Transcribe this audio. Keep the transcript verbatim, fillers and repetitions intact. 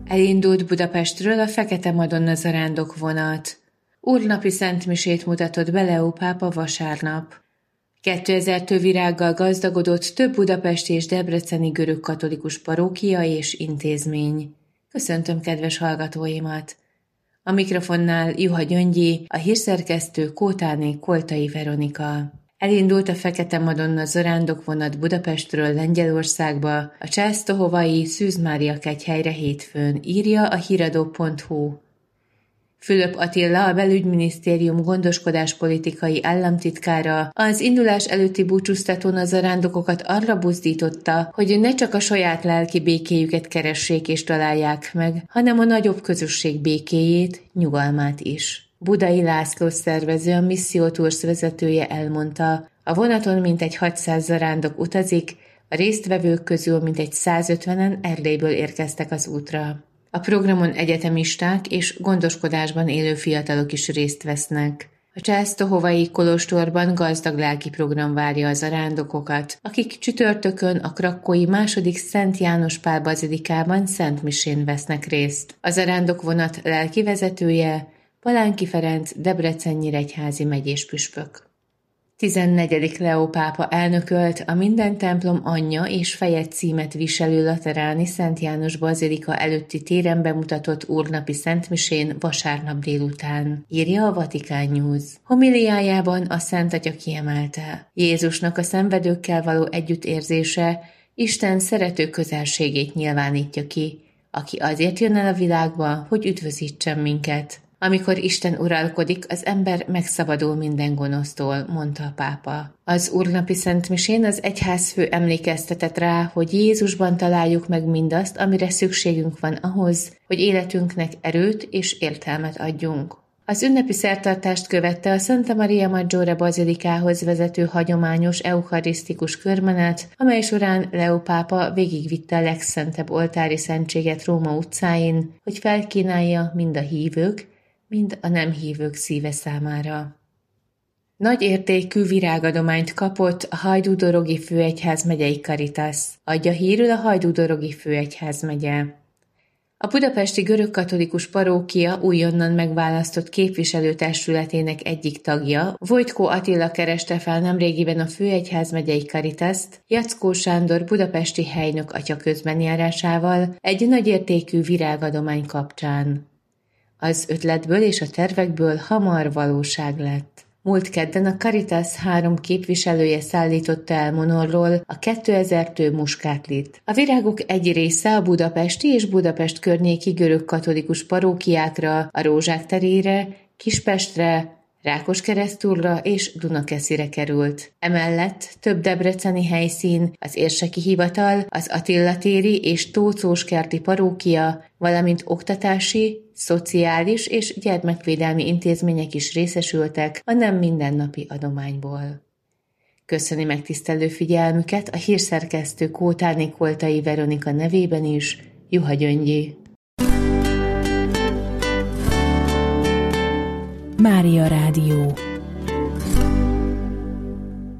Elindult Budapestről a Fekete Madonna zarándok vonat. Úrnapi szentmisét mutatott be Leó pápa vasárnap. kétezer tővirággal gazdagodott több budapesti és debreceni görögkatolikus parókia és intézmény. Köszöntöm kedves hallgatóimat! A mikrofonnál Juha Gyöngyi, a hírszerkesztő Kótáné Koltai Veronika. Elindult a Fekete Madonna zarándokvonat Budapestről Lengyelországba, a császtohovai Szűz Mária kegyhelyre hétfőn, írja a híradó pont hu. Fülöp Attila, a belügyminisztérium gondoskodáspolitikai államtitkára az indulás előtti búcsúztatón a zarándokokat arra buzdította, hogy ne csak a saját lelki békéjüket keressék és találják meg, hanem a nagyobb közösség békéjét, nyugalmát is. Budai László szervező, a Misszió Tours vezetője elmondta, a vonaton mintegy hatszáz zarándok utazik, a résztvevők közül mintegy százötvenen Erdélyből érkeztek az útra. A programon egyetemisták és gondoskodásban élő fiatalok is részt vesznek. A császtohovai kolostorban gazdag lelki program várja a zarándokokat, akik csütörtökön a krakkói második Szent János Pál bazilikában szentmisén vesznek részt. A zarándokvonat lelki vezetője Palánki Ferenc, Debrecen-Nyíregyházi megyés püspök. tizennegyedik Leó pápa elnökölt a Minden templom anyja és feje címet viselő lateráni Szent János bazilika előtti téren bemutatott úrnapi szentmisén vasárnap délután, írja a Vatikán News. Homiliájában a Szent Atya kiemelte: Jézusnak a szenvedőkkel való együttérzése Isten szerető közelségét nyilvánítja ki, aki azért jön el a világba, hogy üdvözítsen minket. Amikor Isten uralkodik, az ember megszabadul minden gonosztól, mondta a pápa. Az úrnapi szentmisén az egyházfő emlékeztetett rá, hogy Jézusban találjuk meg mindazt, amire szükségünk van ahhoz, hogy életünknek erőt és értelmet adjunk. Az ünnepi szertartást követte a Santa Maria Maggiore bazilikához vezető hagyományos eucharisztikus körmenet, amely során Leó pápa végigvitte a legszentebb oltári szentséget Róma utcáin, hogy felkínálja mind a hívők, mind a nem hívők szíve számára. Nagy értékű virágadományt kapott a Hajdú-Dorogi főegyházmegyei Caritas, adja hírül a Hajdú-Dorogi főegyházmegye. A budapesti görögkatolikus parókia újonnan megválasztott képviselőtestületének egyik tagja, Vojtko Attila kereste fel nemrégiben a főegyházmegyei Caritaszt Jackó Sándor budapesti helynök atya közbenjárásával egy nagyértékű virágadomány kapcsán. Az ötletből és a tervekből hamar valóság lett. Múlt kedden a Caritas három képviselője szállította el Monorról a kétezer tő muskátlit. A virágok egy része a budapesti és Budapest környéki görögkatolikus parókiákra, a Rózsák terére, Kispestre, Rákoskeresztúrra és Dunakeszire került. Emellett több debreceni helyszín, az érseki hivatal, az Attila téri és Tóczóskerti parókia, valamint oktatási, szociális és gyermekvédelmi intézmények is részesültek a nem mindennapi adományból. Köszöni megtisztelő figyelmüket a hírszerkesztő Kótáné Koltai Veronika nevében is, Juha Gyöngyi. Mária Rádió.